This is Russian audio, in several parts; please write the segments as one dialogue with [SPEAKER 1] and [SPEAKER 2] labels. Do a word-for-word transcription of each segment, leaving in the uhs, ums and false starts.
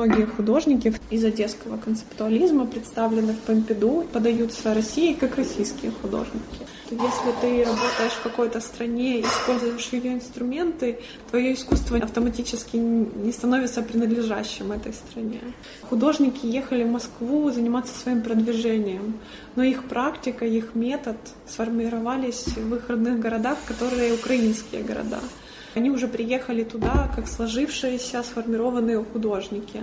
[SPEAKER 1] многие художники из одесского концептуализма представлены в Помпиду, подаются России как российские художники. Если ты работаешь в какой-то стране и используешь ее инструменты, твое искусство автоматически не становится принадлежащим этой стране. Художники ехали в Москву заниматься своим продвижением, но их практика, их метод сформировались в их родных городах, которые украинские города. Они уже приехали туда как сложившиеся, сформированные художники.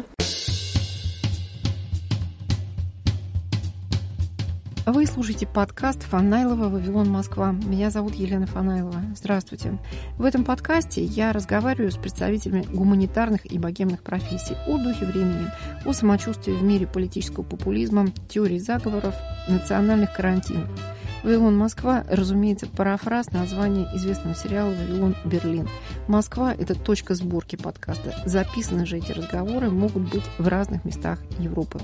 [SPEAKER 2] Вы слушаете подкаст Фанайлова «Вавилон, Москва». Меня зовут Елена Фанайлова. Здравствуйте. В этом подкасте я разговариваю с представителями гуманитарных и богемных профессий о духе времени, о самочувствии в мире политического популизма, теории заговоров, национальных карантинов. «Вавилон, Москва», разумеется, парафраз названия известного сериала «Вавилон, Берлин». Москва – это точка сборки подкаста. Записаны же эти разговоры могут быть в разных местах Европы.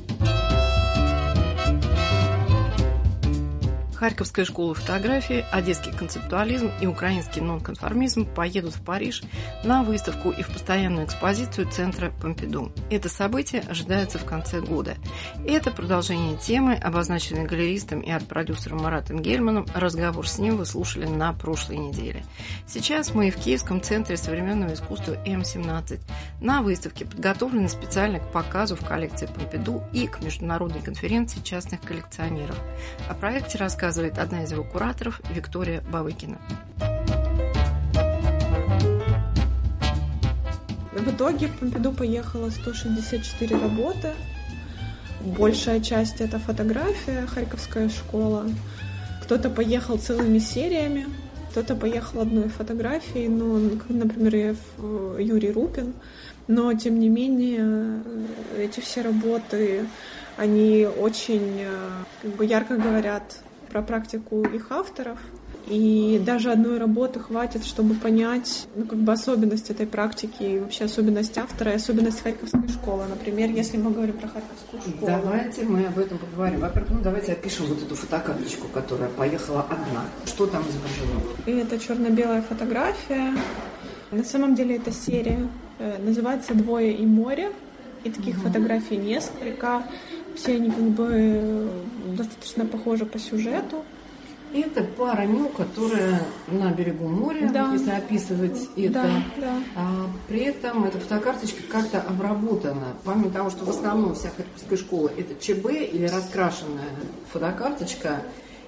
[SPEAKER 2] Харьковская школа фотографии, одесский концептуализм и украинский нонконформизм поедут в Париж на выставку и в постоянную экспозицию центра Помпиду. Это событие ожидается в конце года. Это продолжение темы, обозначенной галеристом и арт-продюсером Маратом Гельманом. Разговор с ним вы слушали на прошлой неделе. Сейчас мы в Киевском центре современного искусства эм семнадцать на выставке, подготовленной специально к показу в коллекции Помпиду и к международной конференции частных коллекционеров. О проекте рассказывает рассказывает одна из его кураторов Виктория Бавыкина.
[SPEAKER 1] В итоге в Помпиду поехало сто шестьдесят четыре работы. Большая часть — это фотография, Харьковская школа. Кто-то поехал целыми сериями, кто-то поехал одной фотографией, ну, как, например, Юрий Рупин. Но, тем не менее, эти все работы, они очень как бы ярко говорят про практику их авторов. И даже одной работы хватит, чтобы понять, ну, как бы особенность этой практики и вообще особенность автора и особенность Харьковской школы. Например, если мы говорим про Харьковскую школу.
[SPEAKER 2] Давайте мы об этом поговорим. Во-первых, ну, давайте опишем вот эту фотокарточку, которая поехала одна. Что там изображено?
[SPEAKER 1] И это черно-белая фотография. На самом деле это серия. Называется «Двое и море». И таких угу. фотографий несколько. Все они как бы достаточно похожи по сюжету.
[SPEAKER 2] Это пара ню, которая на берегу моря, да. если описывать это.
[SPEAKER 1] Да, да.
[SPEAKER 2] А, при этом эта фотокарточка как-то обработана. Помимо того, что в основном вся Харьковская школа это ЧБ или раскрашенная фотокарточка,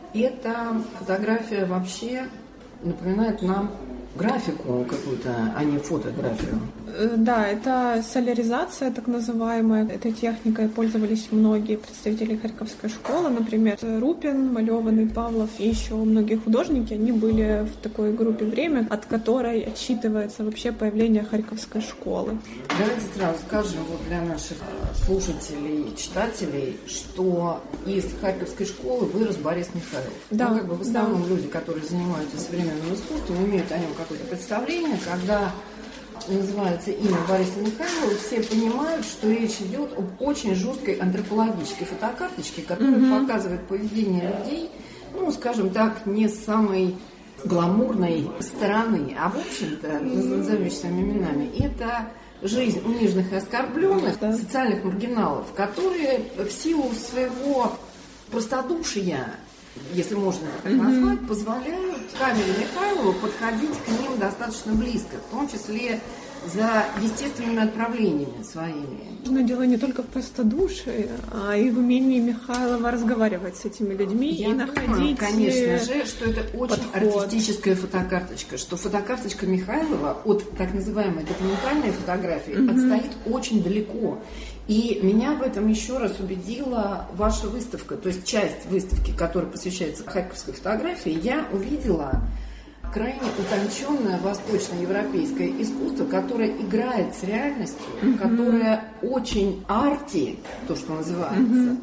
[SPEAKER 2] эта фотография вообще напоминает нам графику какую-то, а не фотографию.
[SPEAKER 1] Да, это соляризация, так называемая. Этой техникой пользовались многие представители Харьковской школы. Например, Рупин, Малёванный, Павлов и еще многие художники. Они были в такой группе «Время», от которой отсчитывается вообще появление Харьковской школы.
[SPEAKER 2] Давайте сразу скажем вот для наших слушателей и читателей, что из Харьковской школы вырос Борис Михайлов.
[SPEAKER 1] Да,
[SPEAKER 2] ну, как бы в основном
[SPEAKER 1] да.
[SPEAKER 2] люди, которые занимаются современным искусством, имеют о нем какое-то представление. Когда называется имя Бориса Михайлова, все понимают, что речь идет об очень жесткой антропологической фотокарточке, которая mm-hmm. показывает поведение людей, ну, скажем так, не с самой гламурной стороны, а, в общем-то, mm-hmm. назовем вещи своими именами, это жизнь униженных и оскорбленных, да. социальных маргиналов, которые в силу своего простодушия, если можно так mm-hmm. назвать, позволяют камере Михайлова подходить к ним достаточно близко, в том числе за естественными отправлениями своими.
[SPEAKER 1] Но дело не только в простодушии, а и в умении Михайлова разговаривать с этими людьми.
[SPEAKER 2] Я
[SPEAKER 1] и
[SPEAKER 2] думаю,
[SPEAKER 1] находить
[SPEAKER 2] конечно же, что это очень
[SPEAKER 1] подход.
[SPEAKER 2] Артистическая фотокарточка, что фотокарточка Михайлова от так называемой документальной фотографии mm-hmm. отстоит очень далеко. И меня в этом еще раз убедила ваша выставка, то есть часть выставки, которая посвящается харьковской фотографии, я увидела крайне утонченное восточноевропейское искусство, которое играет с реальностью, mm-hmm. которое очень арти, то, что называется. Mm-hmm.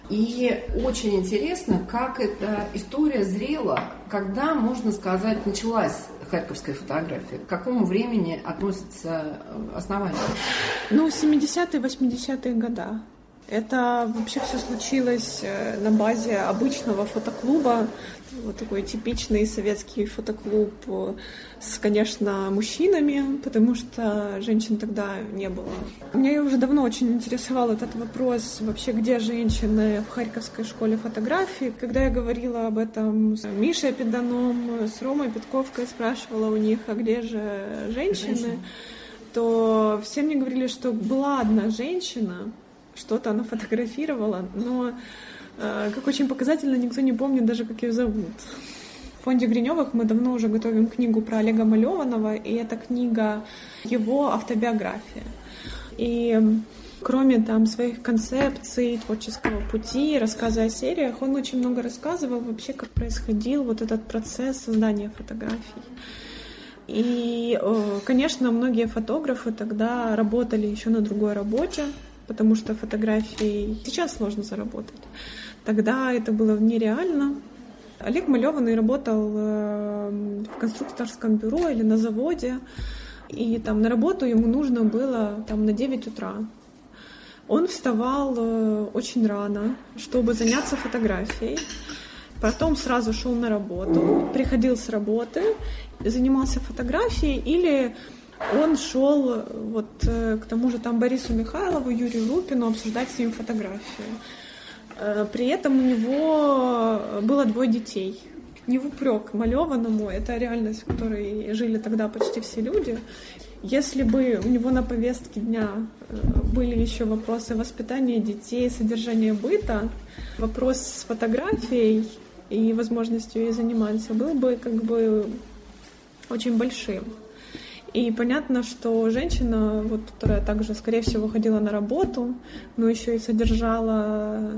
[SPEAKER 2] И очень интересно, как эта история зрела, когда, можно сказать, началась харьковская фотография, к какому времени относится основание?
[SPEAKER 1] Ну, семидесятые, восьмидесятые годы. Это вообще все случилось на базе обычного фотоклуба, вот такой типичный советский фотоклуб с, конечно, мужчинами, потому что женщин тогда не было. Меня уже давно очень интересовал этот вопрос, вообще, где женщины в Харьковской школе фотографии. Когда я говорила об этом с Мишей Педаном, с Ромой Петковкой, спрашивала у них, а где же женщины, женщины, то все мне говорили, что была одна женщина, что-то она фотографировала, но, э, как очень показательно, никто не помнит даже, как ее зовут. В фонде Гринёвых мы давно уже готовим книгу про Олега Малёванова, и эта книга его автобиография. И кроме там своих концепций, творческого пути, рассказа о сериях, он очень много рассказывал вообще, как происходил вот этот процесс создания фотографий. И, конечно, многие фотографы тогда работали еще на другой работе, потому что фотографией сейчас сложно заработать. Тогда это было нереально. Олег Малёванный работал в конструкторском бюро или на заводе, и там на работу ему нужно было там, на девять утра. Он вставал очень рано, чтобы заняться фотографией. Потом сразу шел на работу, приходил с работы, занимался фотографией, или он шел вот к тому же там Борису Михайлову, Юрию Рупину обсуждать с ним фотографию. При этом у него было двое детей. Не в упрек Малёванному, это реальность, в которой жили тогда почти все люди. Если бы у него на повестке дня были еще вопросы воспитания детей, содержания быта, вопрос с фотографией и возможностью ей заниматься был бы как бы очень большим. И понятно, что женщина, вот, которая также, скорее всего, ходила на работу, но еще и содержала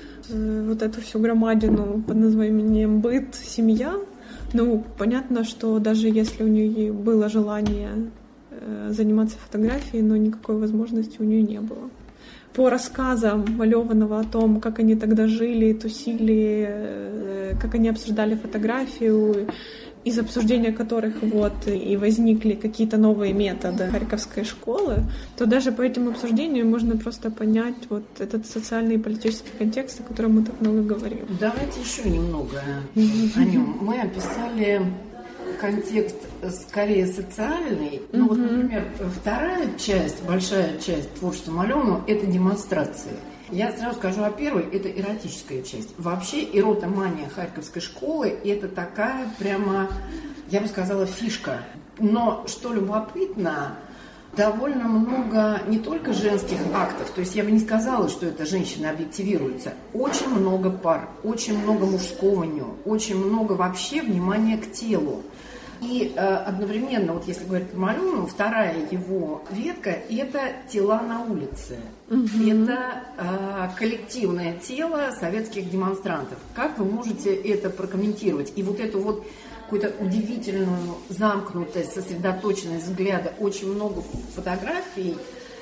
[SPEAKER 1] э, вот эту всю громадину под названием быт, семья, ну, понятно, что даже если у нее было желание э, заниматься фотографией, но никакой возможности у нее не было. По рассказам Малёванова о том, как они тогда жили, тусили, э, как они обсуждали фотографию, из обсуждения которых вот и возникли какие-то новые методы Харьковской школы, то даже по этим обсуждениям можно просто понять вот этот социальный и политический контекст, о котором мы так много говорим.
[SPEAKER 2] Давайте еще немного о нем. Мы описали контекст скорее социальный. Ну, mm-hmm. вот, например, вторая часть, большая часть творчества Малёванова – это демонстрации. Я сразу скажу о первой, это эротическая часть. Вообще эротомания Харьковской школы – это такая прямо, я бы сказала, фишка. Но, что любопытно, довольно много не только женских актов, то есть я бы не сказала, что это женщины объективируются. Очень много пар, очень много мужского ню, очень много вообще внимания к телу. И э, одновременно, вот если говорить про Малёванова, вторая его ветка – это тела на улице. Угу. Это э, коллективное тело советских демонстрантов. Как вы можете это прокомментировать? И вот эту вот какую-то удивительную замкнутость, сосредоточенность взгляда, очень много фотографий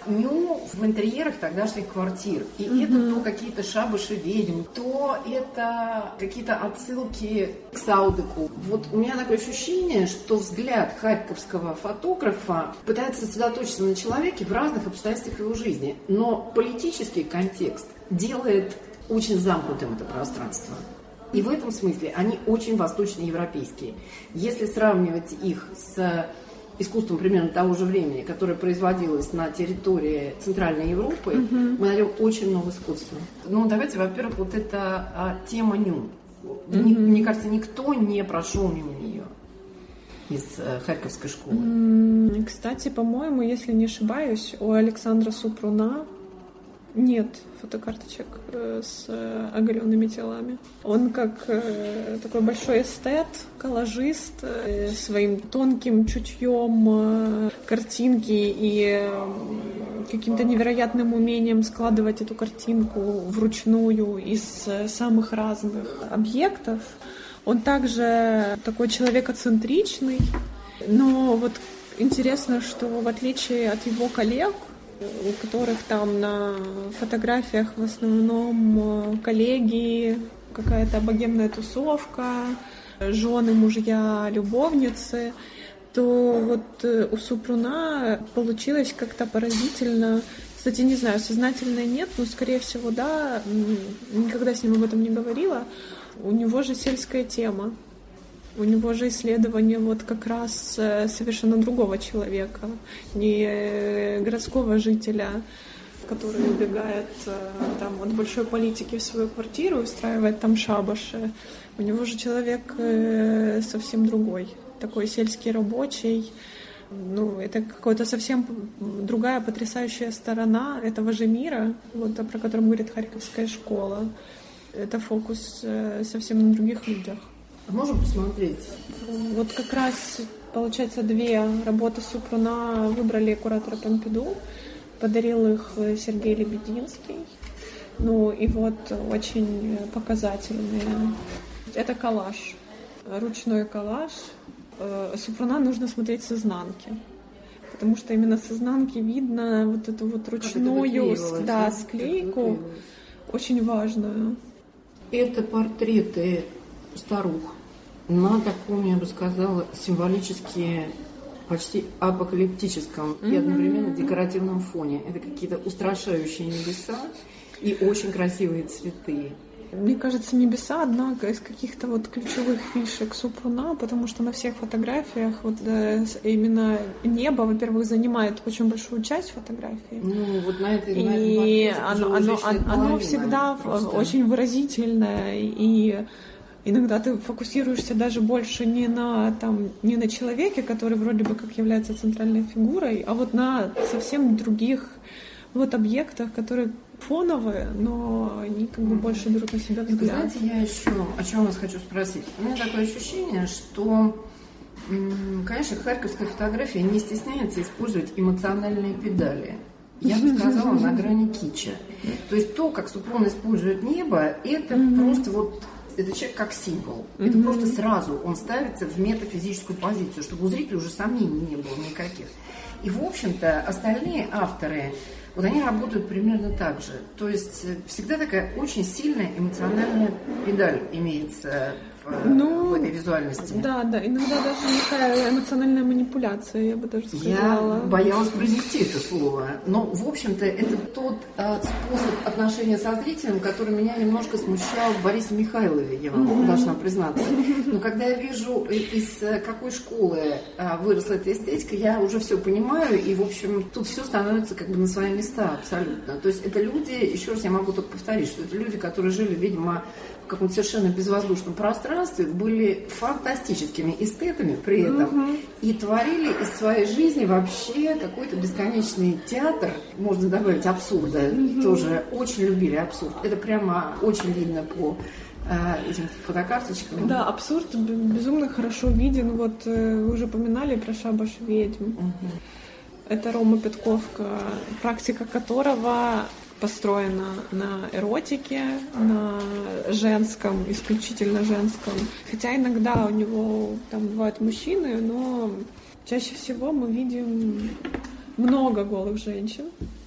[SPEAKER 2] ню в интерьерах тогдашних квартир. И mm-hmm. это то какие-то шабаши ведьм, то это какие-то отсылки к Саудыку. Вот у меня такое ощущение, что взгляд харьковского фотографа пытается сосредоточиться на человеке в разных обстоятельствах его жизни. Но политический контекст делает очень замкнутым это пространство. И в этом смысле они очень восточноевропейские. Если сравнивать их с искусством примерно того же времени, которое производилось на территории Центральной Европы, mm-hmm. мы найдем очень много сходства. Ну, давайте, во-первых, вот эта а, тема ню. Mm-hmm. Мне, мне кажется, никто не прошел мимо нее из э, Харьковской школы.
[SPEAKER 1] Mm-hmm. Кстати, по-моему, если не ошибаюсь, у Александра Супруна нет фотокарточек э, с э, оголенными телами. Он как э, такой большой эстет, коллажист, э, своим тонким чутьем э, картинки и э, каким-то невероятным умением складывать эту картинку вручную из э, самых разных объектов. Он также такой человекоцентричный, но вот интересно, что в отличие от его коллег, у которых там на фотографиях в основном коллеги, какая-то богемная тусовка, жены, мужья, любовницы, то вот у Супруна получилось как-то поразительно Кстати, не знаю, сознательно нет, но, скорее всего, да. Никогда с ним об этом не говорила. У него же сельская тема. У него же исследование вот как раз совершенно другого человека, не городского жителя, который убегает там от большой политики в свою квартиру и устраивает там шабаши. У него же человек совсем другой, такой сельский рабочий. Ну, это какая-то совсем другая потрясающая сторона этого же мира, вот про который говорит Харьковская школа. Это фокус совсем на других людях.
[SPEAKER 2] Можем посмотреть?
[SPEAKER 1] Вот как раз, получается, две работы Супруна выбрали куратора Помпиду. Подарил их Сергей Лебединский. Ну и вот очень показательные. Это коллаж, ручной коллаж. Супруна нужно смотреть с изнанки, потому что именно с изнанки видно вот эту вот ручную да, склейку, очень важную.
[SPEAKER 2] Это портреты старух на таком, я бы сказала, символически почти апокалиптическом mm-hmm. и одновременно декоративном фоне. Это какие-то устрашающие небеса и очень красивые цветы.
[SPEAKER 1] Мне кажется, небеса одна из каких-то вот ключевых фишек Супруна, потому что на всех фотографиях вот э, именно небо, во-первых, занимает очень большую часть фотографии.
[SPEAKER 2] Ну, вот на этой, на
[SPEAKER 1] и этой оно, оно, оно, оно всегда просто очень выразительное, и иногда ты фокусируешься даже больше не на, там, не на человеке, который вроде бы как является центральной фигурой, а вот на совсем других вот объектах, которые фоновые, но они как бы больше берут на себя взгляд.
[SPEAKER 2] Знаете, я еще о чем вас хочу спросить. У меня такое ощущение, что, конечно, харьковская фотография не стесняется использовать эмоциональные педали. Я бы сказала, на грани кича. То есть то, как Супрун использует небо, это mm-hmm. просто вот... Это человек как символ. Mm-hmm. Это просто сразу он ставится в метафизическую позицию, чтобы у зрителя уже сомнений не было никаких. И, в общем-то, остальные авторы, вот они работают примерно так же. То есть всегда такая очень сильная эмоциональная педаль имеется в, ну, в этой визуальности.
[SPEAKER 1] Да, да. Иногда даже такая эмоциональная манипуляция, я бы даже сказала.
[SPEAKER 2] Я боялась произнести это слово. Но, в общем-то, это тот а, способ отношения со зрителем, который меня немножко смущал в Борисе Михайлове, я вам mm-hmm. должна признаться. Но когда я вижу, из какой школы а, выросла эта эстетика, я уже все понимаю, и, в общем, тут все становится как бы на свои места абсолютно. То есть это люди, еще раз я могу только повторить, что это люди, которые жили, видимо, в каком-то совершенно безвоздушном пространстве, были фантастическими эстетами при этом mm-hmm. и творили из своей жизни вообще какой-то бесконечный театр, можно добавить абсурда, mm-hmm. тоже очень любили абсурд. Это прямо очень видно по э, этим фотокарточкам.
[SPEAKER 1] Да, абсурд безумно хорошо виден. Вот э, вы уже упоминали про шабаш ведьм. Mm-hmm. Это Рома Петковка, практика которого построена на эротике, на женском, исключительно женском. Хотя иногда у него там бывают мужчины, но чаще всего мы видим много голых женщин.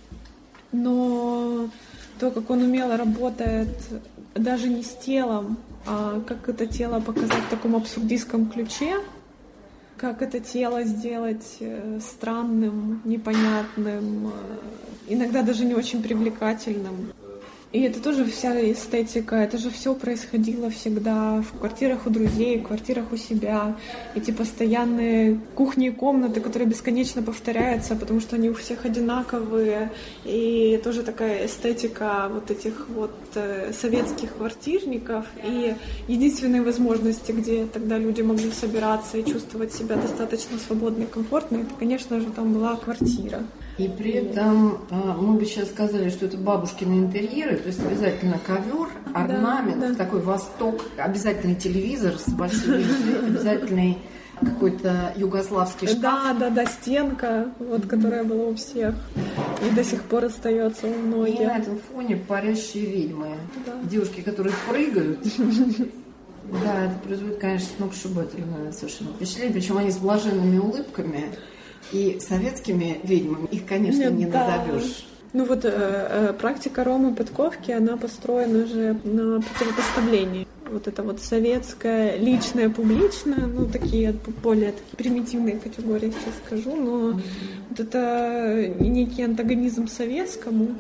[SPEAKER 1] Но то, как он умело работает даже не с телом, а как это тело показать в таком абсурдистском ключе, как это тело сделать странным, непонятным, иногда даже не очень привлекательным. И это тоже вся эстетика, это же все происходило всегда в квартирах у друзей, в квартирах у себя. Эти постоянные кухни и комнаты, которые бесконечно повторяются, потому что они у всех одинаковые. И тоже такая эстетика вот этих вот советских квартирников. И единственные возможности, где тогда люди могли собираться и чувствовать себя достаточно свободно и комфортно, это, конечно же, там была квартира.
[SPEAKER 2] И при этом мы бы сейчас сказали, что это бабушкины интерьеры, то есть обязательно ковер, орнамент, да, да. такой восток, обязательный телевизор с большими, обязательный какой-то югославский шкаф.
[SPEAKER 1] Да, да, да, стенка, вот, которая была у всех и до сих пор остается у многих.
[SPEAKER 2] И на этом фоне парящие ведьмы, да. девушки, которые прыгают. Да, это производит, конечно, сногсшибательное совершенно впечатление, причем они с блаженными улыбками. И советскими ведьмами их, конечно, Нет, не да. назовешь.
[SPEAKER 1] Ну вот э, э, практика Ромы Петковки, она построена же на противопоставлении. вот это вот советское, личное, публичное, ну, такие более такие примитивные категории, сейчас скажу, но mm-hmm. вот это некий антагонизм советскому,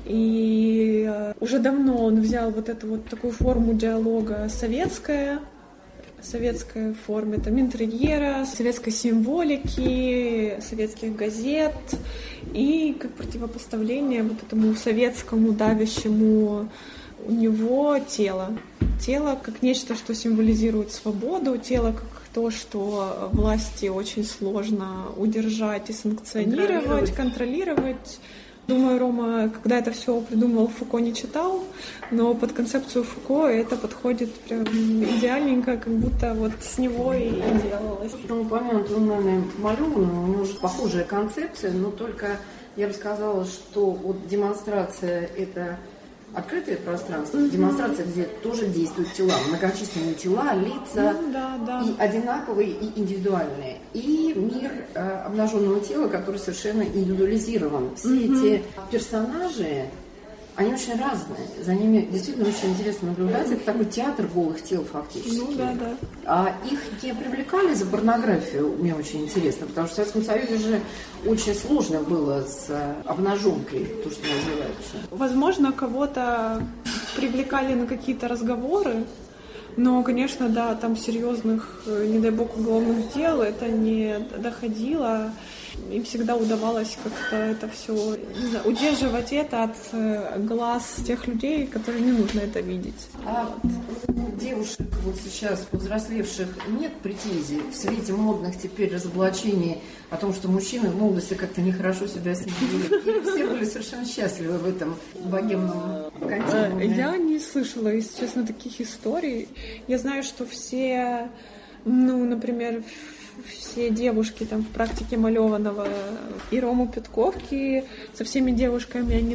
[SPEAKER 1] и уже давно он взял вот эту вот такую форму диалога советская, советская форма, там, интерьера, советской символики, советских газет, и как противопоставление вот этому советскому давящему у него тело. Тело как нечто, что символизирует свободу, тело как то, что власти очень сложно удержать и санкционировать, контролировать. контролировать. Думаю, Рома, когда это все придумал, Фуко не читал, но под концепцию Фуко это подходит прям идеальненько, как будто вот с него и, и делалось.
[SPEAKER 2] Он упомянут, он, наверное, Малёван, у него уже похожая концепция, но только я бы сказала, что вот демонстрация – это открытое пространство, mm-hmm. демонстрация, где тоже действуют тела, многочисленные тела, лица,
[SPEAKER 1] mm, да, да.
[SPEAKER 2] и одинаковые, и индивидуальные. И мир э, обнаженного тела, который совершенно индивидуализирован. Все mm-hmm. эти персонажи, они очень разные. За ними действительно очень интересно наблюдать. Это такой театр голых тел фактически.
[SPEAKER 1] Ну, да, да.
[SPEAKER 2] А их не привлекали за порнографию, мне очень интересно, потому что в Советском Союзе же очень сложно было с обнаженкой, то, что называется.
[SPEAKER 1] Возможно, кого-то привлекали на какие-то разговоры, но, конечно, да, там серьезных, не дай бог, уголовных дел это не доходило. Им всегда удавалось как-то это все, не знаю, удерживать это от глаз тех людей, которые не нужно это видеть.
[SPEAKER 2] А у девушек вот сейчас, повзрослевших, нет претензий в свете модных теперь разоблачений о том, что мужчины в молодости как-то нехорошо себя с ними вели? И все были совершенно счастливы в этом богемном континууме.
[SPEAKER 1] Я не слышала, если честно, таких историй. Я знаю, что все, ну, например, все девушки там в практике Малёванова и Рому Пятковки, со всеми девушками они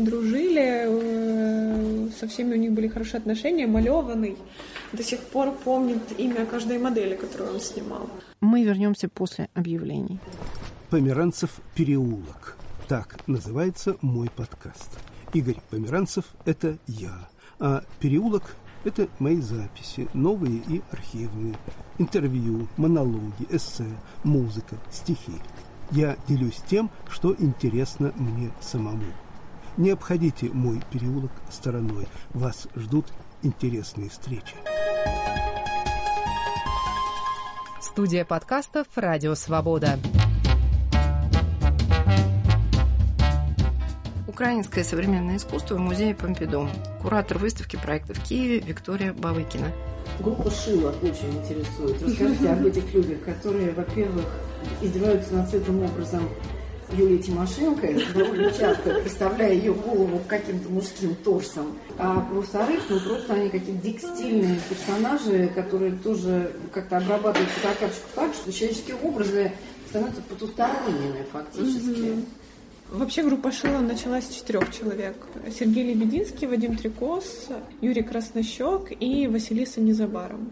[SPEAKER 1] дружили, со всеми у них были хорошие отношения. Малёванный до сих пор помнит имя каждой модели, которую он снимал.
[SPEAKER 2] Мы вернемся после объявлений.
[SPEAKER 3] Померанцев переулок. Так называется мой подкаст. Игорь Померанцев – это я, а переулок – это мои записи, новые и архивные, интервью, монологи, эссе, музыка, стихи. Я делюсь тем, что интересно мне самому. Не обходите мой переулок стороной. Вас ждут интересные встречи.
[SPEAKER 4] Студия подкастов «Радио Свобода».
[SPEAKER 2] Украинское современное искусство в музее Помпиду. Куратор выставки проекта в Киеве Виктория Бавыкина. Группа Шила очень интересует. Расскажите об этих людях, которые, во-первых, издеваются над светлым образом Юлии Тимошенко, довольно часто представляя ее голову каким-то мужским торсом. А во-вторых, ну просто они какие-то дикстильные персонажи, которые тоже как-то обрабатывают фотокарточку так, что человеческие образы становятся потусторонними фактически. Mm-hmm.
[SPEAKER 1] Вообще группа Шила началась с четырех человек. Сергей Лебединский, Вадим Трикос, Юрий Краснощек и Василиса Незабаром.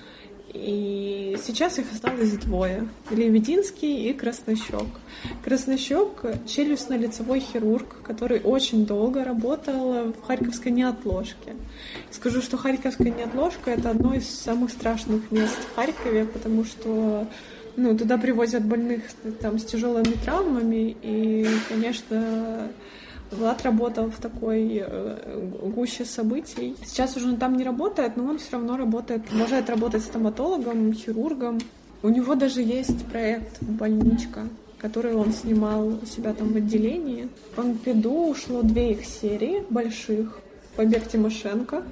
[SPEAKER 1] И сейчас их осталось двое. Лебединский и Краснощек. Краснощек – челюстно-лицевой хирург, который очень долго работал в Харьковской неотложке. Скажу, что Харьковская неотложка – это одно из самых страшных мест в Харькове, потому что ну, туда привозят больных там, с тяжелыми травмами, и, конечно, Влад работал в такой э, гуще событий. Сейчас уже он там не работает, но он все равно работает, продолжает работать стоматологом, хирургом. У него даже есть проект «Больничка», который он снимал у себя там в отделении. В Помпиду ушло две их серии больших: «Побег Тимошенко»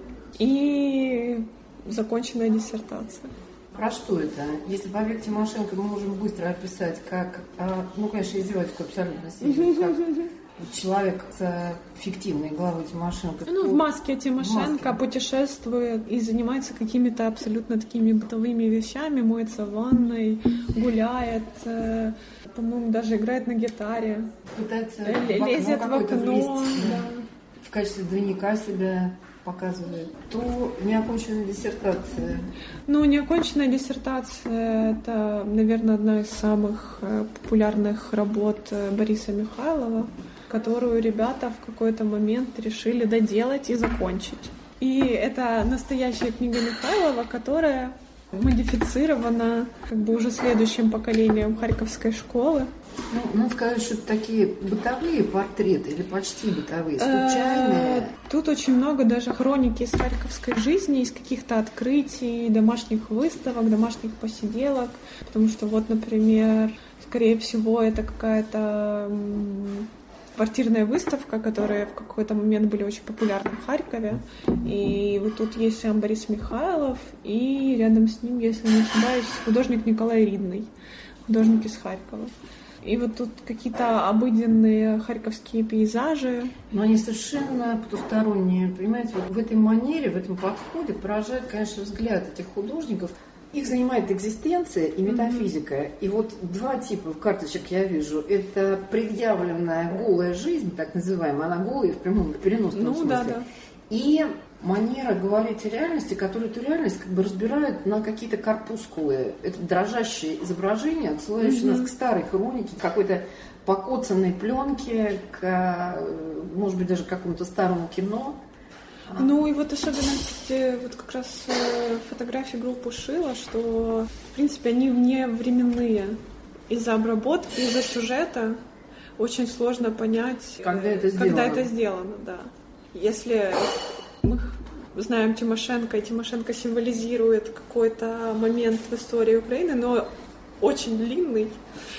[SPEAKER 1] и «Законченная диссертация».
[SPEAKER 2] Про что это? Если «Побег Тимошенко» мы можем быстро описать как, ну, конечно, издевательскую абсолютно сильно, как человек с фиктивной головой Тимошенко.
[SPEAKER 1] Ну, в маске Тимошенко в маске. Путешествует и занимается какими-то абсолютно такими бытовыми вещами, моется в ванной, гуляет, по-моему, даже играет на гитаре.
[SPEAKER 2] Пытается
[SPEAKER 1] лезет в окно. Да.
[SPEAKER 2] В качестве двойника себя показывает. То неоконченная диссертация.
[SPEAKER 1] Ну, неоконченная диссертация – это, наверное, одна из самых популярных работ Бориса Михайлова, которую ребята в какой-то момент решили доделать и закончить. И это настоящая книга Михайлова, которая модифицирована как бы уже следующим поколением Харьковской школы.
[SPEAKER 2] Ну, надо сказать, что это такие бытовые портреты или почти бытовые, случайные.
[SPEAKER 1] Тут очень много даже хроники из харьковской жизни, из каких-то открытий, домашних выставок, домашних посиделок. Потому что вот, например, скорее всего, это какая-то квартирная выставка, которые в какой-то момент были очень популярны в Харькове. И вот тут есть сам Борис Михайлов, и рядом с ним, если не ошибаюсь, художник Николай Ридный, художник из Харькова. И вот тут какие-то обыденные харьковские пейзажи.
[SPEAKER 2] Но они совершенно потусторонние. Понимаете, вот в этой манере, в этом подходе поражает, конечно, взгляд этих художников. Их занимает экзистенция и метафизика. Mm-hmm. И вот два типа карточек я вижу. Это предъявленная голая жизнь, так называемая. Она голая в прямом, в переносном
[SPEAKER 1] ну,
[SPEAKER 2] смысле.
[SPEAKER 1] Да, да.
[SPEAKER 2] И манера говорить о реальности, которая эту реальность как бы разбирает на какие-то корпускулы. Это дрожащее изображение, отсылающее mm-hmm. нас к старой хронике, к какой-то покоцанной пленке, к, может быть, даже к какому-то старому кино.
[SPEAKER 1] Ну и вот особенность вот как раз фотографии группы Шила, что в принципе они вне временные. Из-за обработки, из-за сюжета очень сложно понять,
[SPEAKER 2] когда это сделано.
[SPEAKER 1] Когда это сделано, да. Если мы знаем Тимошенко, и Тимошенко символизирует какой-то момент в истории Украины, но очень длинный.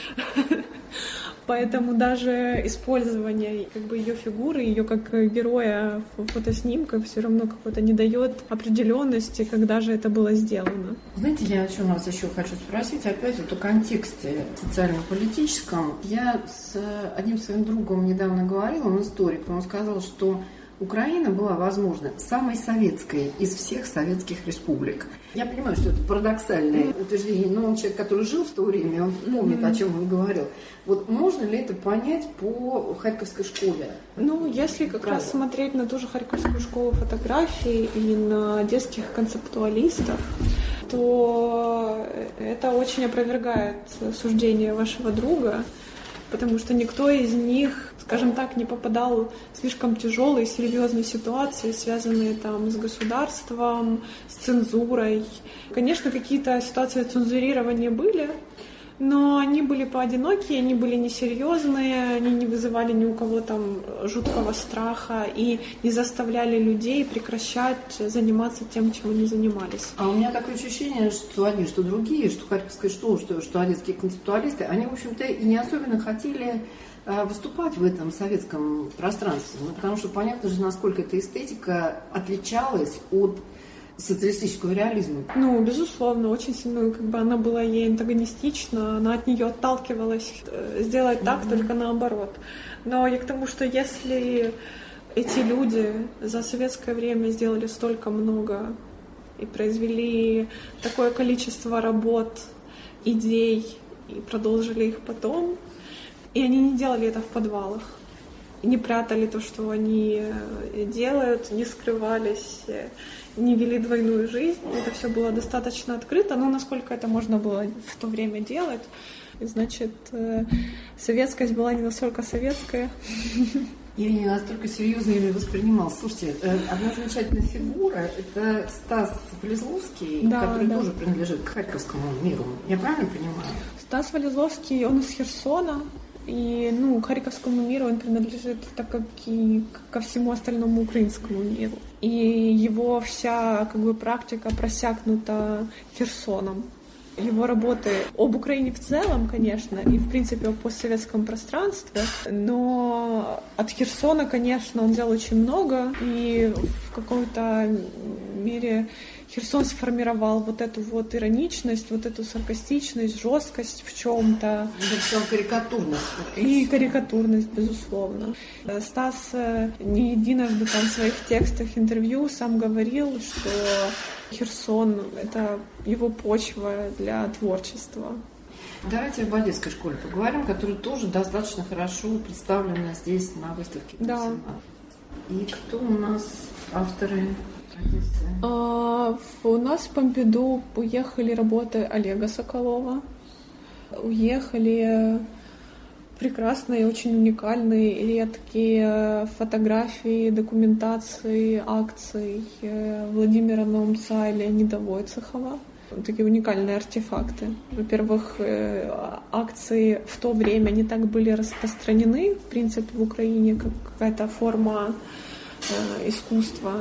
[SPEAKER 1] Поэтому даже использование как бы ее фигуры, ее как героя в фотоснимках все равно какой-то не дает определенности, когда же это было сделано.
[SPEAKER 2] Знаете, я о чем вас еще хочу спросить, опять вот о контексте социально-политическом. Я с одним своим другом недавно говорила, он историк, он сказал, что Украина была, возможно, самой советской из всех советских республик. Я понимаю, что это парадоксальное утверждение, но он человек, который жил в то время, он помнит, mm-hmm. о чем он говорил. Вот можно ли это понять по Харьковской школе?
[SPEAKER 1] Ну, если как Правда. раз смотреть на ту же Харьковскую школу фотографии и на детских концептуалистов, то это очень опровергает суждение вашего друга, потому что никто из них, скажем так, не попадал в слишком тяжелые, серьезные ситуации, связанные там с государством, с цензурой. Конечно, какие-то ситуации цензурирования были, но они были поодинокие, они были несерьезные, они не вызывали ни у кого там жуткого страха и не заставляли людей прекращать заниматься тем, чем они занимались.
[SPEAKER 2] А у меня такое ощущение, что они, что другие, что Харьковская школа, что, что одесские концептуалисты, они, в общем-то, и не особенно хотели выступать в этом советском пространстве. Ну, потому что понятно же, насколько эта эстетика отличалась от социалистического реализма.
[SPEAKER 1] Ну, безусловно, очень сильно, как бы она была ей антагонистична, она от нее отталкивалась сделать так, mm-hmm. только наоборот. Но я к тому, что если эти люди за советское время сделали столько много и произвели такое количество работ, идей и продолжили их потом, и они не делали это в подвалах, не прятали то, что они делают, не скрывались, не вели двойную жизнь. Это все было достаточно открыто, но насколько это можно было в то время делать, значит, советскость была не настолько советская.
[SPEAKER 2] Я не настолько серьезно ее воспринимал. Слушайте, одна замечательная фигура – это Стас Валезловский, да, который да. тоже принадлежит к харьковскому миру. Я правильно понимаю?
[SPEAKER 1] Стас Валезловский, он из Херсона. И, ну, к харьковскому миру он принадлежит, так как и ко всему остальному украинскому миру. И его вся, как бы, практика просякнута Херсоном. Его работы об Украине в целом, конечно, и, в принципе, о постсоветском пространстве, но от Херсона, конечно, он взял очень много, и в какой-то мере Херсон сформировал вот эту вот ироничность, вот эту саркастичность, жесткость в чем-то.
[SPEAKER 2] Карикатурность.
[SPEAKER 1] И карикатурность, безусловно. Стас не единожды там в своих текстах, интервью сам говорил, что Херсон — это его почва для творчества.
[SPEAKER 2] Давайте об одесской школе поговорим, которая тоже достаточно хорошо представлена здесь на выставке.
[SPEAKER 1] Да.
[SPEAKER 2] И кто у нас авторы?
[SPEAKER 1] А, у нас в Помпиду уехали работы Олега Соколова, уехали прекрасные, очень уникальные, редкие фотографии, документации, акций Владимира Наумца и Леонида Войцехова. Такие уникальные артефакты. Во-первых, акции в то время не так были распространены, в принципе, в Украине, как какая-то форма искусства.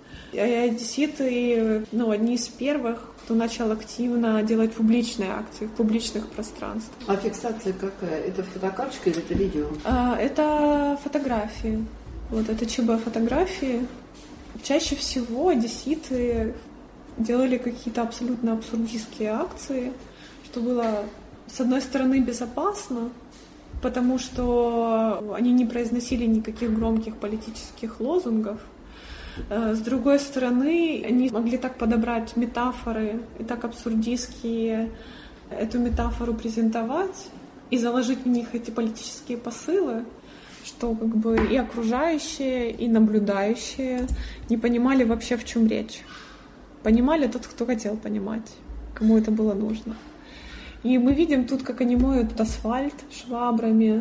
[SPEAKER 1] Одесситы, ну, одни из первых, кто начал активно делать публичные акции в публичных пространствах.
[SPEAKER 2] А фиксация какая? Это фотокарточка или это видео?
[SPEAKER 1] А, это фотографии. Вот это ЧБ-фотографии. Чаще всего одесситы делали какие-то абсолютно абсурдистские акции, что было, с одной стороны, безопасно, потому что они не произносили никаких громких политических лозунгов. С другой стороны, они могли так подобрать метафоры и так абсурдистски эту метафору презентовать и заложить в них эти политические посылы, что как бы и окружающие, и наблюдающие не понимали вообще, в чем речь. Понимали тот, кто хотел понимать, кому это было нужно. И мы видим тут, как они моют асфальт швабрами,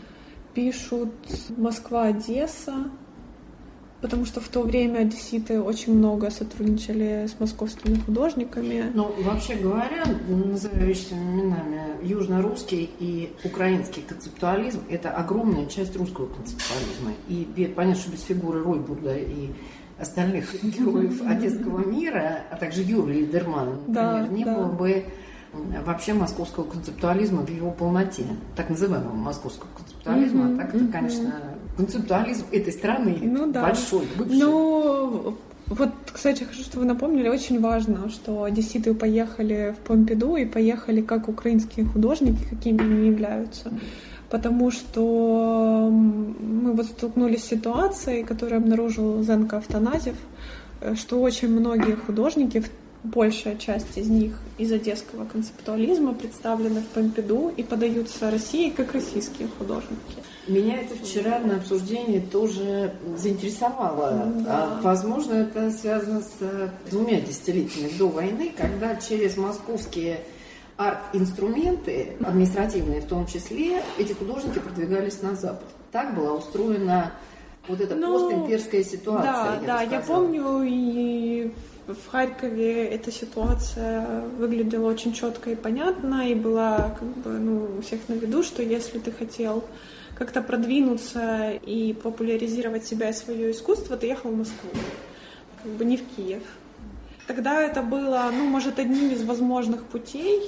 [SPEAKER 1] пишут «Москва-Одесса», потому что в то время одесситы очень много сотрудничали с московскими художниками.
[SPEAKER 2] Ну, вообще говоря, называя вещи именами, южно-русский и украинский концептуализм – это огромная часть русского концептуализма. И понятно, что без фигуры Ройбурда и остальных героев одесского мира, а также Юры Лидермана, например, да, не да. было бы вообще московского концептуализма в его полноте, так называемого московского концептуализма. Mm-hmm, а так это, mm-hmm. конечно, концептуализм этой страны ну, да. большой, бывший.
[SPEAKER 1] Ну, вот, кстати, хочу, чтобы вы напомнили, очень важно, что одесситы поехали в Помпиду и поехали как украинские художники, какими они являются. Потому что мы вот столкнулись с ситуацией, которую обнаружил Зенко Автаназьев, что очень многие художники, большая часть из них из одесского концептуализма, представлены в Помпиду и подаются России как российские художники.
[SPEAKER 2] Меня это вчера на обсуждении тоже заинтересовало. Да. Возможно, это связано с двумя десятилетиями до войны, когда через московские арт-инструменты, административные в том числе, эти художники продвигались на Запад. Так была устроена вот эта ну, постимперская ситуация.
[SPEAKER 1] Да,
[SPEAKER 2] я
[SPEAKER 1] да, я помню, и в Харькове эта ситуация выглядела очень четко и понятно, и была как бы, ну, у всех на виду, что если ты хотел как-то продвинуться и популяризировать себя и свое искусство, ты ехал в Москву, как бы не в Киев. Тогда это было, ну, может, одним из возможных путей,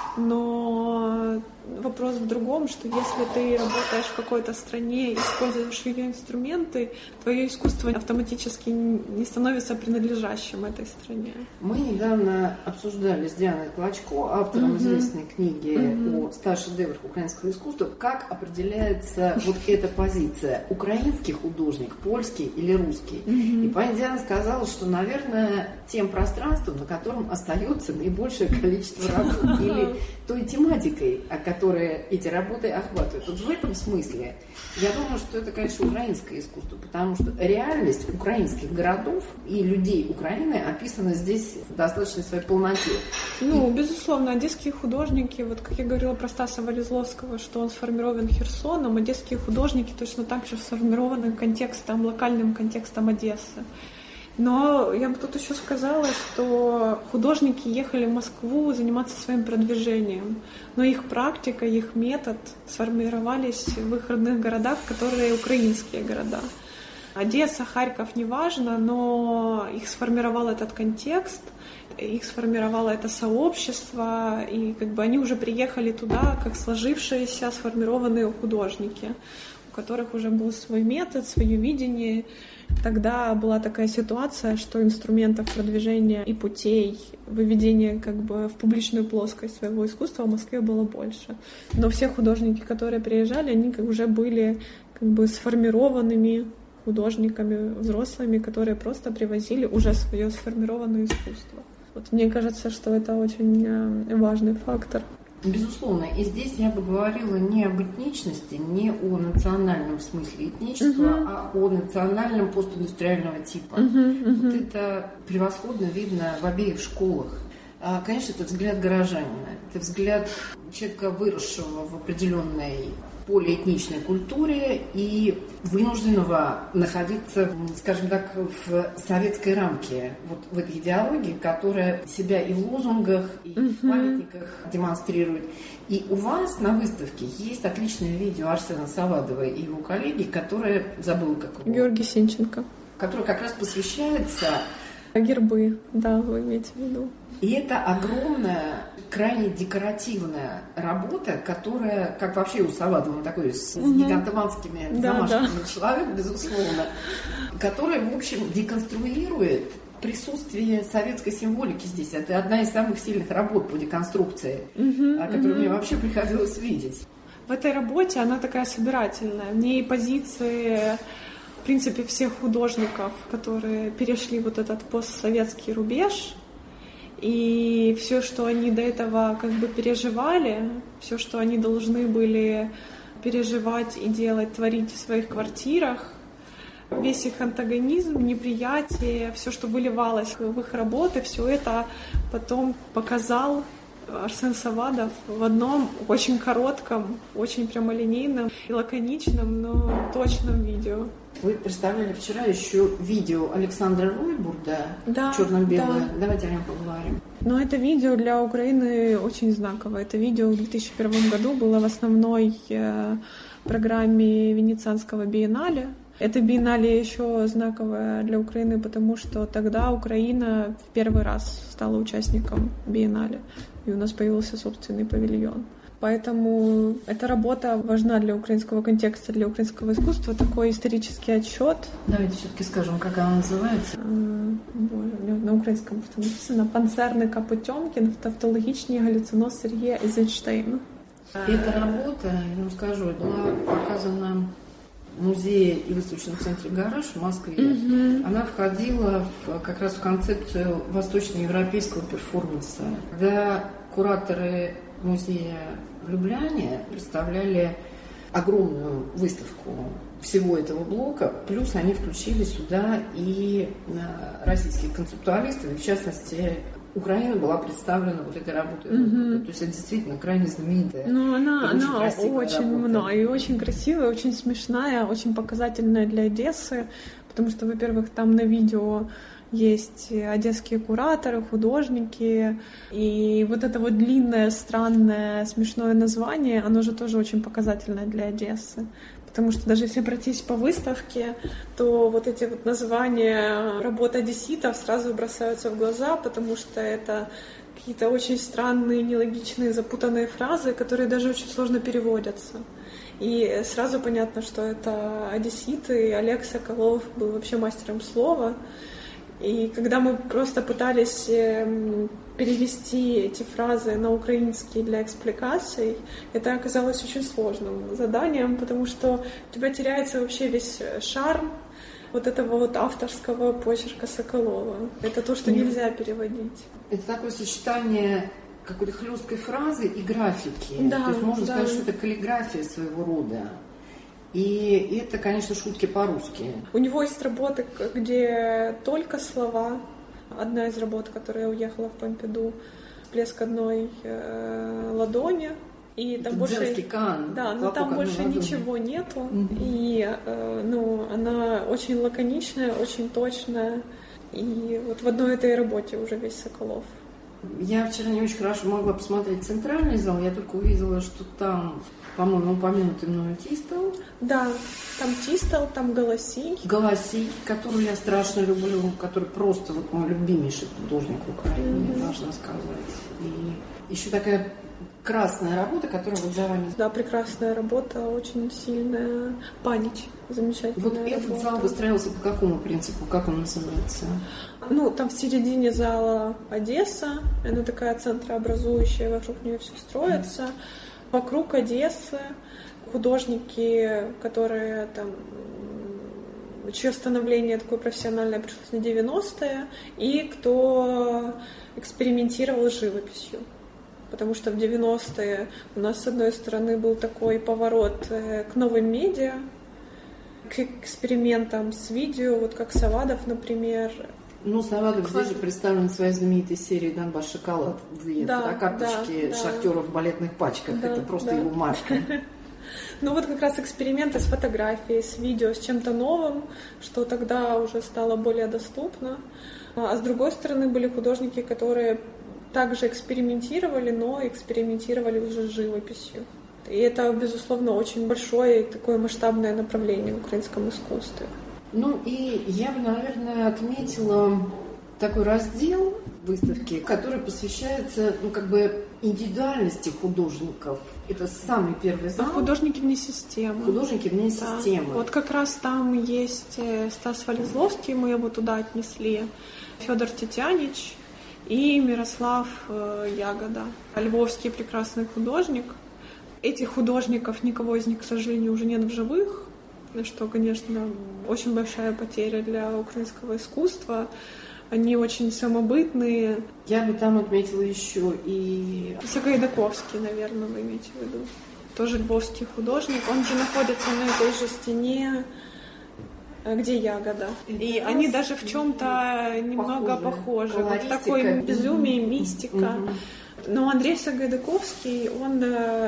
[SPEAKER 1] но вопрос в другом, что если ты работаешь в какой-то стране, используешь ее инструменты, твое искусство автоматически не становится принадлежащим этой стране.
[SPEAKER 2] Мы недавно обсуждали с Дианой Клочко, автором mm-hmm. известной книги mm-hmm. о ста шедеврах украинского искусства, как определяется вот эта позиция: украинский художник, польский или русский. Mm-hmm. И пани Диана сказала, что, наверное, тем пространством, на котором остается наибольшее количество работ, или той тематикой, о которой эти работы охватывают. Вот в этом смысле я думаю, что это, конечно, украинское искусство, потому что реальность украинских городов и людей Украины описана здесь в достаточной своей полноте.
[SPEAKER 1] Ну, и... безусловно, одесские художники, вот как я говорила про Стаса Валезловского, что он сформирован Херсоном, одесские художники точно так же сформированы контекстом, локальным контекстом Одессы. Но я бы тут еще сказала, что художники ехали в Москву заниматься своим продвижением, но их практика, их метод сформировались в их родных городах, которые украинские города. Одесса, Харьков, неважно, но их сформировал этот контекст, их сформировало это сообщество, и как бы они уже приехали туда как сложившиеся, сформированные художники, у которых уже был свой метод, свое видение. Тогда была такая ситуация, что инструментов продвижения и путей выведения как бы в публичную плоскость своего искусства в Москве было больше. Но все художники, которые приезжали, они как уже были как бы сформированными художниками, взрослыми, которые просто привозили уже свое сформированное искусство. Вот мне кажется, что это очень важный фактор.
[SPEAKER 2] Безусловно. И здесь я бы говорила не об этничности, не о национальном смысле этничества, uh-huh. а о национальном постиндустриального типа. Uh-huh, uh-huh. Вот это превосходно видно в обеих школах. А, конечно, это взгляд горожанина, это взгляд человека, выросшего в определенной полиэтничной культуре и вынужденного находиться, скажем так, в советской рамке, вот в этой идеологии, которая себя и в лозунгах, и uh-huh. в памятниках демонстрирует. И у вас на выставке есть отличное видео Арсена Савадова и его коллеги, которое, забыла как его.
[SPEAKER 1] Георгий Сенченко.
[SPEAKER 2] Которое как раз посвящается...
[SPEAKER 1] Гербы, да, вы имеете в виду.
[SPEAKER 2] И это огромная, крайне декоративная работа, которая, как вообще у Савадова, он такой с угу. гигантоманскими да, замашками да. человек, безусловно, которая, в общем, деконструирует присутствие советской символики здесь. Это одна из самых сильных работ по деконструкции, угу, которую угу. мне вообще приходилось видеть.
[SPEAKER 1] В этой работе она такая собирательная. В ней позиции... В принципе, всех художников, которые перешли вот этот постсоветский рубеж, и все, что они до этого как бы переживали, все, что они должны были переживать и делать, творить в своих квартирах, весь их антагонизм, неприятие, все, что выливалось в их работы, все это потом показал Арсен Савадов в одном очень коротком, очень прямолинейном и лаконичном, но точном видео.
[SPEAKER 2] Вы представляли вчера еще видео Александра Ройбурда
[SPEAKER 1] да,
[SPEAKER 2] черно-белое.
[SPEAKER 1] Да.
[SPEAKER 2] Давайте о нем поговорим.
[SPEAKER 1] Но это видео для Украины очень знаковое. Это видео в две тысячи первом году было в основной программе Венецианского биеннале. Это биеннале еще знаковое для Украины, потому что тогда Украина в первый раз стала участником биеннале, и у нас появился собственный павильон. Поэтому эта работа важна для украинского контекста, для украинского искусства, такой исторический отчет.
[SPEAKER 2] Давайте все-таки скажем, как она называется.
[SPEAKER 1] Боже, у меня на украинском просто написано «Панцерника Потемкин в тавтологичній галюцинос Сергія Эйзенштейна».
[SPEAKER 2] Эта работа, я вам скажу, была показана в музее и выставочном центре «Гараж» в Москве. Mm-hmm. Она входила в, как раз в концепцию восточноевропейского перформанса. Когда кураторы музея в Любляне представляли огромную выставку всего этого блока, плюс они включили сюда и российских концептуалистов, и в частности Украина была представлена вот этой работой. Mm-hmm. То есть это действительно крайне знаменитая.
[SPEAKER 1] Ну, она,
[SPEAKER 2] очень
[SPEAKER 1] она очень много и очень красивая, очень смешная, очень показательная для Одессы, потому что, во-первых, там на видео есть одесские кураторы, художники, и вот это вот длинное, странное, смешное название, оно же тоже очень показательное для Одессы. Потому что даже если пройтись по выставке, то вот эти вот названия работ одесситов сразу бросаются в глаза, потому что это какие-то очень странные, нелогичные, запутанные фразы, которые даже очень сложно переводятся. И сразу понятно, что это одесситы, и Олег Соколов был вообще мастером слова. И когда мы просто пытались перевести эти фразы на украинский для экспликаций, это оказалось очень сложным заданием, потому что у тебя теряется вообще весь шарм вот этого вот авторского почерка Соколова. Это то, что нельзя переводить.
[SPEAKER 2] Это такое сочетание какой-то хлесткой фразы и графики.
[SPEAKER 1] Да,
[SPEAKER 2] то есть можно
[SPEAKER 1] да.
[SPEAKER 2] сказать, что это каллиграфия своего рода. И это, конечно, шутки по-русски.
[SPEAKER 1] У него есть работы, где только слова. Одна из работ, которая уехала в Помпиду, «Плеск одной э, ладони». И там больше,
[SPEAKER 2] Кан,
[SPEAKER 1] да, но там больше ладони. Ничего нету. Mm-hmm. И э, ну, она очень лаконичная, очень точная. И вот в одной этой работе уже весь Соколов.
[SPEAKER 2] Я вчера не очень хорошо могла посмотреть центральный зал. Я только увидела, что там, по-моему, упомянутый мною Тистел.
[SPEAKER 1] Да, там Тистел, там Голосий.
[SPEAKER 2] Голосий, которую я страшно люблю, который просто вот мой любимейший художник в Украине, mm-hmm. должна сказать. И еще такая красная работа, которая вот за вами...
[SPEAKER 1] Да, прекрасная работа, очень сильная. Панич, замечательная
[SPEAKER 2] Вот
[SPEAKER 1] работа.
[SPEAKER 2] этот зал выстраивался по какому принципу? Как он называется?
[SPEAKER 1] Ну, там в середине зала Одесса, она такая центрообразующая, вокруг нее все строится. Mm-hmm. Вокруг Одессы художники, которые там, чье становление такое профессиональное пришлось на девяностые, и кто экспериментировал с живописью. Потому что в девяностые у нас, с одной стороны, был такой поворот к новым медиа, к экспериментам с видео, вот как Савадов, например.
[SPEAKER 2] Ну, Савадов здесь же представлен в своей знаменитой серии «Донбасс шоколад», где
[SPEAKER 1] да,
[SPEAKER 2] фотокарточки
[SPEAKER 1] да,
[SPEAKER 2] шахтеров в балетных пачках.
[SPEAKER 1] да,
[SPEAKER 2] это просто
[SPEAKER 1] да.
[SPEAKER 2] его марка.
[SPEAKER 1] Ну вот как раз эксперименты с фотографией, с видео, с чем-то новым, что тогда уже стало более доступно. А с другой стороны, были художники, которые также экспериментировали, но экспериментировали уже с живописью. И это, безусловно, очень большое и такое масштабное направление в украинском искусстве.
[SPEAKER 2] Ну и я бы, наверное, отметила такой раздел выставки, который посвящается, ну, как бы индивидуальности художников. Это самый первый зал.
[SPEAKER 1] А художники вне системы.
[SPEAKER 2] Художники вне
[SPEAKER 1] да.
[SPEAKER 2] системы.
[SPEAKER 1] Вот как раз там есть Стас Валезловский, мы его туда отнесли, Федор Тетянич и Мирослав Ягода. Львовский прекрасный художник. Этих художников, никого из них, к сожалению, уже нет в живых, что, конечно, очень большая потеря для украинского искусства. Они очень самобытные.
[SPEAKER 2] Я бы там отметила еще и...
[SPEAKER 1] Сагайдаковский, наверное, вы имеете в виду. Тоже львовский художник. Он же находится на этой же стене, где Ягода. И это они даже в чем-то немного похожи. похожи. Вот такое безумие, мистика. Mm-hmm. Но Андрей Сагайдаковский, он,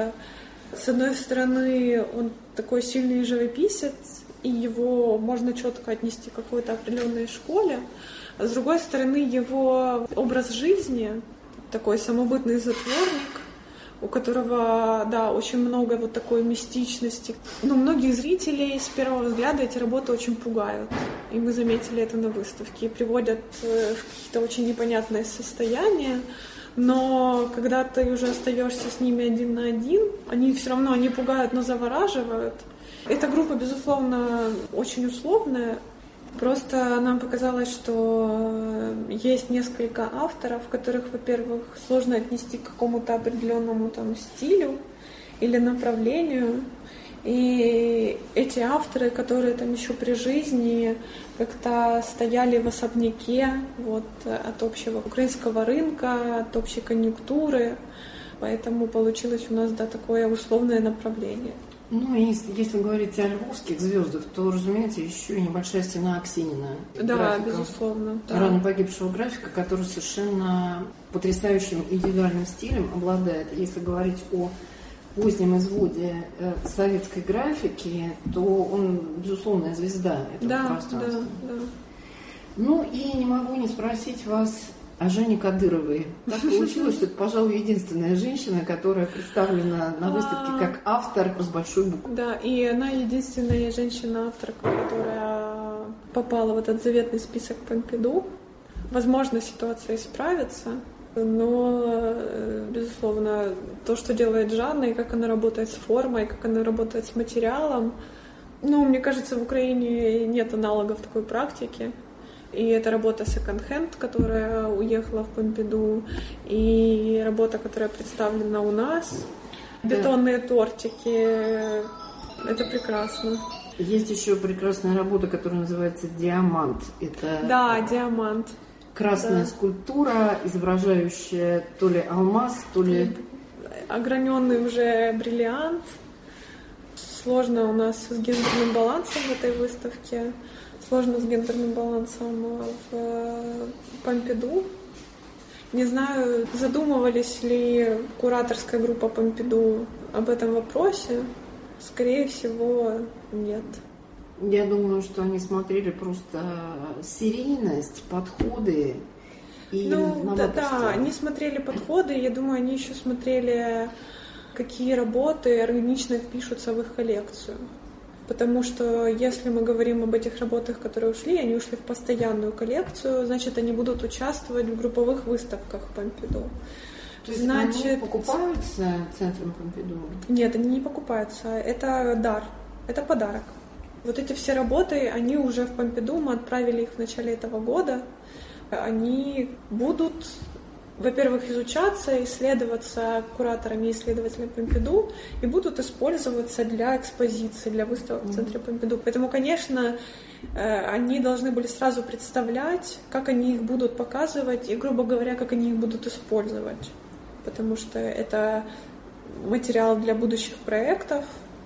[SPEAKER 1] с одной стороны, он такой сильный живописец, и его можно четко отнести к какой-то определенной школе. А с другой стороны, его образ жизни, такой самобытный затворник, у которого, да, очень много вот такой мистичности. Но многих зрителей с первого взгляда эти работы очень пугают. И мы заметили это на выставке. И приводят в какие-то очень непонятные состояния. Но когда ты уже остаешься с ними один на один, они все равно не пугают, но завораживают. Эта группа, безусловно, очень условная. Просто нам показалось, что есть несколько авторов, которых, во-первых, сложно отнести к какому-то определенному там стилю или направлению. И эти авторы, которые там еще при жизни как-то стояли в особняке вот, от общего украинского рынка, от общей конъюнктуры, поэтому получилось у нас, да, такое условное направление.
[SPEAKER 2] Ну, если, если говорить о львовских звездах, то, разумеется, еще и небольшая стена Аксинина.
[SPEAKER 1] Да,
[SPEAKER 2] графика,
[SPEAKER 1] безусловно. Да.
[SPEAKER 2] Рано погибшего графика, который совершенно потрясающим индивидуальным стилем обладает. Если говорить о позднем изводе э, советской графики, то он, безусловная звезда этого
[SPEAKER 1] да,
[SPEAKER 2] пространства.
[SPEAKER 1] Да, да.
[SPEAKER 2] Ну, и не могу не спросить вас о Жене Кадыровой. Так получилось, что это, пожалуй, единственная женщина, которая представлена на выставке как автор с большой буквы.
[SPEAKER 1] Да, и она единственная женщина-авторка, которая попала в этот заветный список Помпиду. Возможно, ситуация исправится, но, безусловно, то, что делает Жанна, и как она работает с формой, как она работает с материалом, ну, мне кажется, в Украине нет аналогов такой практики. И это работа Second Hand, которая уехала в Помпиду, и работа, которая представлена у нас. Бетонные да. тортики. Это прекрасно.
[SPEAKER 2] Есть еще прекрасная работа, которая называется «Диамант». Это
[SPEAKER 1] да, «Диамант».
[SPEAKER 2] Красная да. скульптура, изображающая то ли алмаз, то ли...
[SPEAKER 1] Ограненный уже бриллиант. Сложно у нас с гендерным балансом в этой выставке. Сложно с гендерным балансом в Помпиду. Не знаю, задумывались ли кураторская группа Помпиду об этом вопросе. Скорее всего, нет.
[SPEAKER 2] Я думаю, что они смотрели просто серийность, подходы и
[SPEAKER 1] ну, да, да, они смотрели подходы. Я думаю, они еще смотрели, какие работы органично впишутся в их коллекцию. Потому что если мы говорим об этих работах, которые ушли, они ушли в постоянную коллекцию, значит, они будут участвовать в групповых выставках Помпиду.
[SPEAKER 2] То есть
[SPEAKER 1] значит,
[SPEAKER 2] они покупаются центром Помпиду?
[SPEAKER 1] Нет, они не покупаются. Это дар, это подарок. Вот эти все работы, они уже в Помпиду, мы отправили их в начале этого года. Они будут, во-первых, изучаться, исследоваться кураторами и исследователями Помпиду и будут использоваться для экспозиции, для выставок в центре Помпиду. Поэтому, конечно, они должны были сразу представлять, как они их будут показывать и, грубо говоря, как они их будут использовать. Потому что это материал для будущих проектов,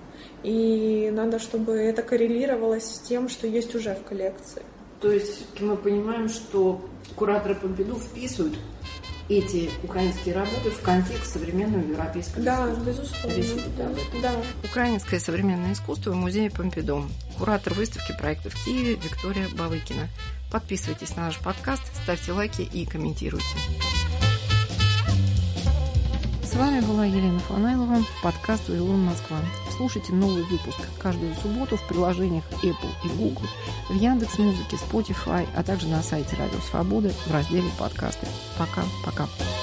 [SPEAKER 1] и надо, чтобы это коррелировалось с тем, что есть уже в коллекции.
[SPEAKER 2] То есть мы понимаем, что кураторы Помпиду вписывают эти украинские работы в контекст современного европейского
[SPEAKER 1] Да,
[SPEAKER 2] искусства.
[SPEAKER 1] безусловно.
[SPEAKER 2] Речь идет об этом.
[SPEAKER 1] Да.
[SPEAKER 2] Украинское современное искусство в музее Помпиду. Куратор выставки проекта в Киеве Виктория Бавыкина. Подписывайтесь на наш подкаст, ставьте лайки и комментируйте. С вами была Елена Фанайлова, подкаст «Вавилон Москва». Слушайте новый выпуск каждую субботу в приложениях Apple и Google, в Яндекс.Музыке, Spotify, а также на сайте Радио Свобода в разделе «Подкасты». Пока-пока.